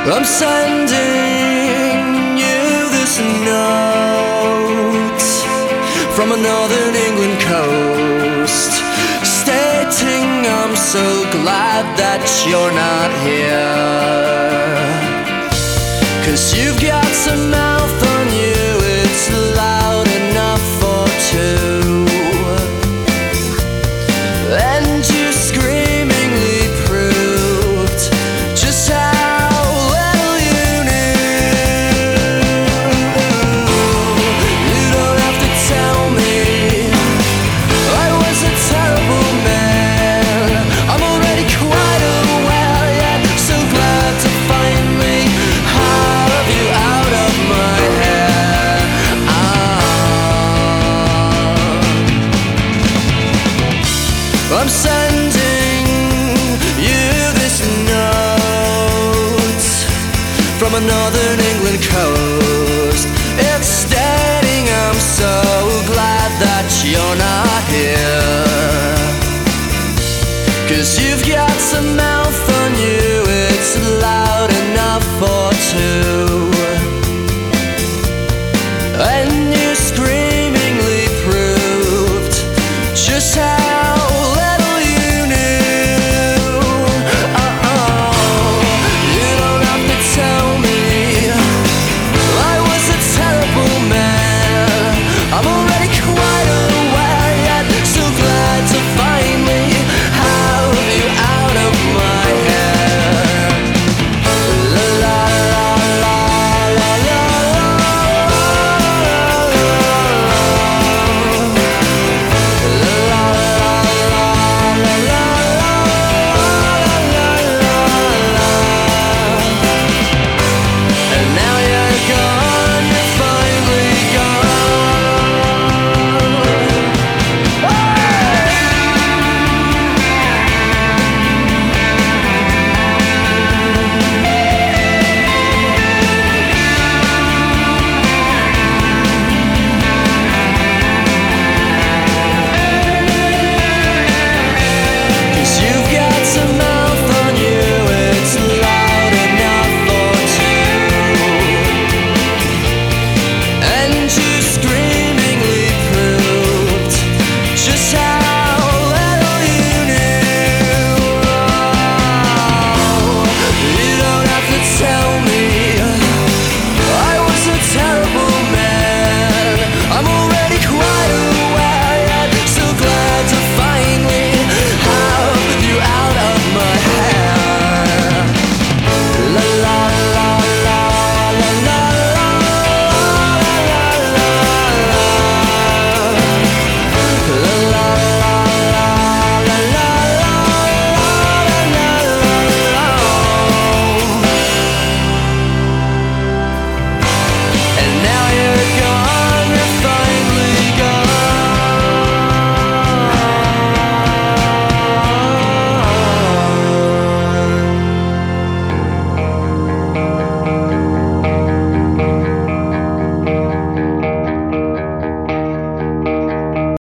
I'm sending you this note from a northern England coast, stating I'm so glad that you're not here. 'Cause you've got some mouth on you, it's loud enough for two. And you screamingly proved just how little you knew. You don't have to tell me I was a terrible man. I'm already quite aware, yet so glad to finally have you out of my hair. I'm sending you this note from a northern England coast. It's stating I'm so glad that you're not